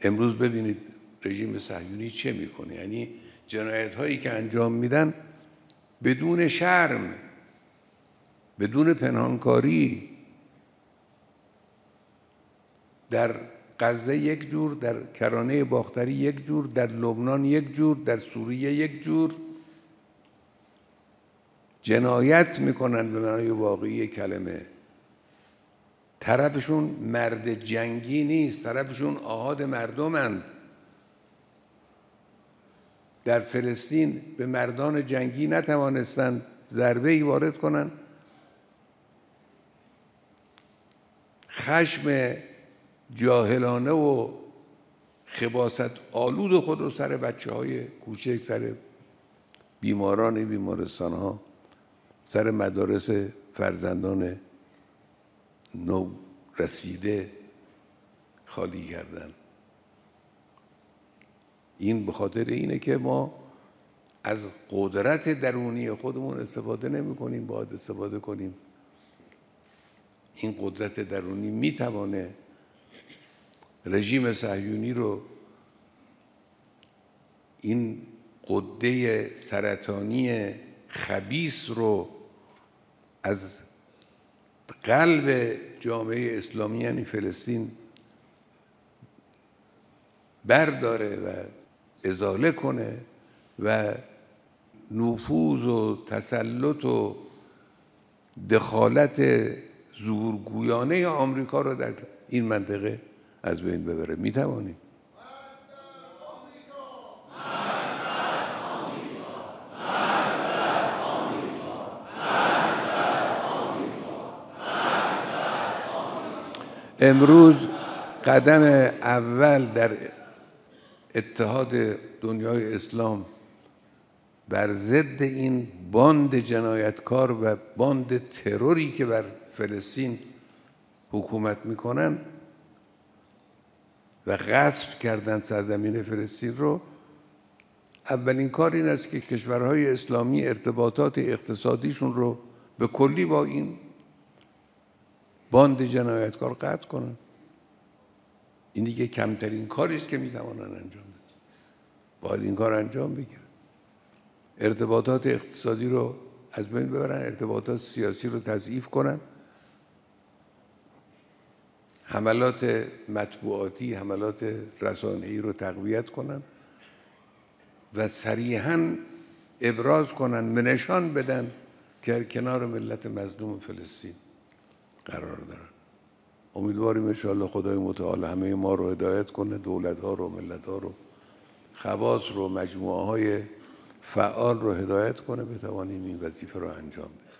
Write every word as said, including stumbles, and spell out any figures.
امروز ببینید رژیم صهیونی چه میکنه، یعنی جنایت هایی که انجام میدن بدون شرم، بدون پنهانکاری، در غزه یک جور، در کرانه باختری یک جور، در لبنان یک جور، در سوریه یک جور جنایت میکنن به معنای واقعی کلمه. طرفشون مرد جنگی نیست، طرفشون آحاد مردمند. در فلسطین به مردان جنگی نتوانستند ضربه ای وارد کنند. خشم جاهلانه و خباثت آلود خود رو سر بچه های کوچک، سر بیماران بیمارستان ها، سر مدارس فرزندان نو رسیده خالی کردن. این به خاطر اینه که ما از قدرت درونی خودمون استفاده نمی کنیم، باید استفاده کنیم. این قدرت درونی می توانه رژیم صهیونی رو، این قده سرطانی خبیث رو از قلب جامعه اسلامی یعنی فلسطین برداره و ازاله کنه و نفوذ و تسلط و دخالت زورگویانه آمریکا رو در این منطقه از بین ببره. میتوانیم. امروز قدم اول در اتحاد دنیای اسلام بر ضد این باند جنایتکار و باند تروری که بر فلسطین حکومت میکنن و غصب کردن سرزمین فلسطین رو، اولین کار این است که کشورهای اسلامی ارتباطات اقتصادیشون رو به کلی با این باند جنایتکار قطع کنن. این دیگه کمترین کاری است که میتوانن انجام بدن. باید این کار انجام بگیرن. ارتباطات اقتصادی رو از بین ببرن، ارتباطات سیاسی رو تضعیف کنن، حملات مطبوعاتی، حملات رسانه‌ای رو تقویت کنن و صریحاً ابراز کنن، به نشان بدن که کنار ملت مظلوم فلسطین قرار دارن. امیدواریم ان شاءالله خدای متعال همه ما رو هدایت کنه، دولت‌ها رو، ملت‌ها رو، خواص رو، مجموعه‌های فعال رو هدایت کنه، بتوانیم این وظیفه رو انجام بدیم.